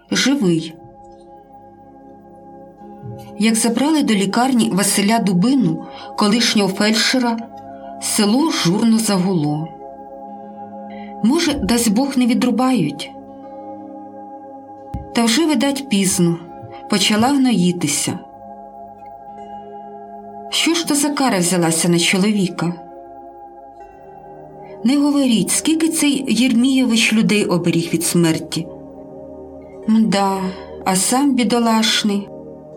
живий. Як забрали до лікарні Василя Дубину, колишнього фельдшера, село журно загуло. Може, дасть Бог, не відрубають? Та вже, видать, пізно, почала гноїтися. Що ж то за кара взялася на чоловіка? Не говоріть, скільки цей Єрмійович людей оберіг від смерті. Мда, а сам бідолашний.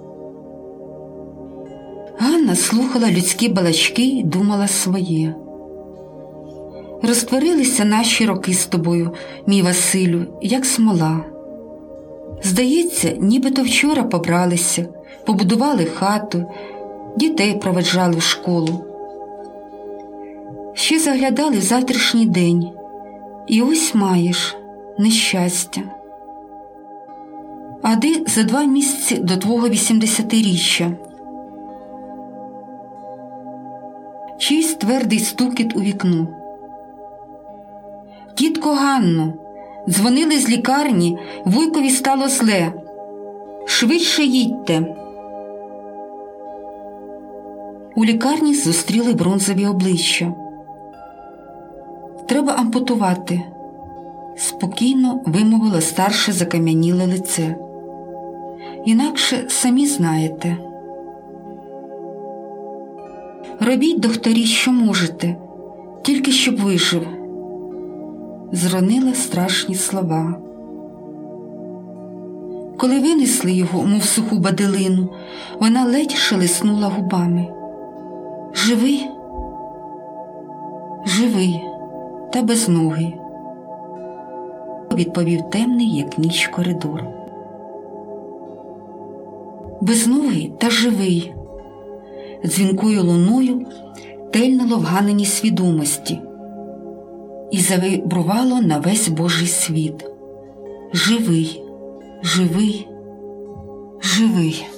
Ганна слухала людські балачки й думала своє. Розтворилися наші роки з тобою, мій Василю, як смола. Здається, нібито вчора побралися, побудували хату, дітей проведжали в школу. Ще заглядали в завтрашній день, і ось маєш нещастя. Ади за 2 місяці до твого 80-річчя. Чийсь твердий стукіт у вікно. «Тітко Ганно, дзвонили з лікарні, вуйкові стало зле. Швидше їдьте». У лікарні зустріли бронзові обличчя. «Треба ампутувати», – спокійно вимовило старше закам'яніле лице. «Інакше самі знаєте». «Робіть, докторі, що можете, тільки щоб вижив», – зронила страшні слова. Коли винесли його, мов суху баделину, вона ледь шелеснула губами. «Живий? Живий, та без ноги», – відповів темний, як ніч, коридор. «Без ноги та живий», – дзвінкою луною тельнуло в Ганиній свідомості і завибрувало на весь Божий світ. «Живий, живий, живий».